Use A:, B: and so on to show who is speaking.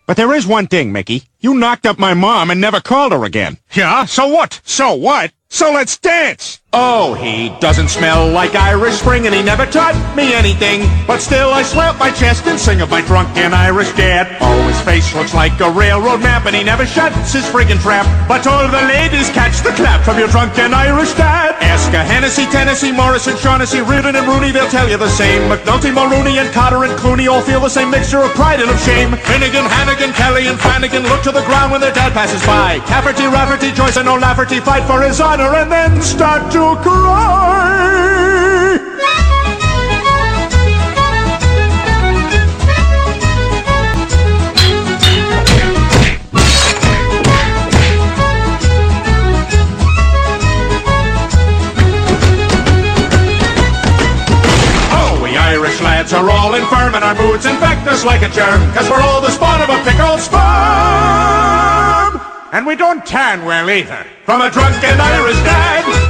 A: But there is one thing, Mickey. You knocked up my mom and never called her again.
B: Yeah, so what?
A: So what? So let's dance!
C: Oh, he doesn't smell like Irish Spring, and he never taught me anything. But still I slap my chest and sing of my drunken Irish dad. Oh, his face looks like a railroad map, and he never shuts his friggin' trap. But all the ladies catch the clap from your drunken Irish dad. Ask a Hennessy, Tennessee, Morrison, Shaughnessy, Reardon and Rooney, they'll tell you the same. McNulty, Mulrooney and Cotter and Clooney all feel the same mixture of pride and of shame. Finnegan, Hannigan, Kelly and Flanagan look to the ground when their dad passes by. Cafferty, Rafferty, Joyce and O'Lafferty fight for his honor and then start to cry. Oh, we Irish lads are all infirm and our moods infect us like a germ, 'cause we're all the spawn of a pickled sperm. And we don't tan well either, from a drunken Irish dad.